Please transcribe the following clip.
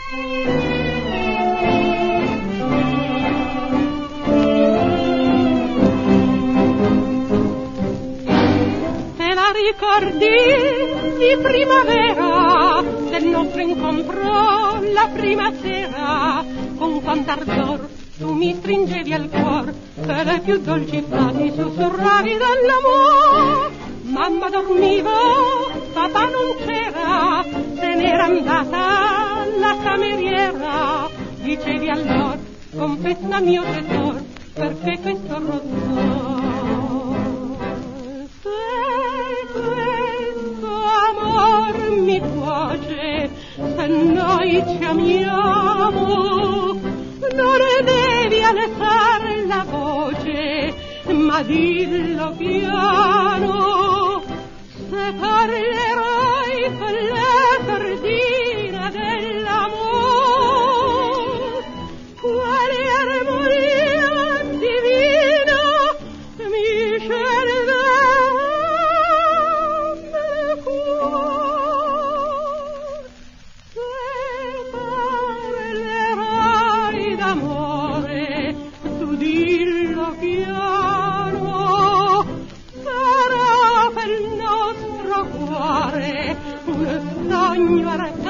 Ricordi di primavera del nostro incontro la prima sera, con quanto ardor tu mi stringevi al cuor e le più dolci frasi sussurravi dell'amor. Mamma dormiva, papà non c'era, se n'era andata la cameriera. Dicevi allora, confessa mio tesoro, perché questo rosso mi piace, se noi ci amiamo non devi alzare la voce, ma dillo piano. Se parlerai con la sordina dell'amor, quale armonia divina mi scende nel cuore. Amore, tu dillo piano, sarà per il nostro cuore un sogno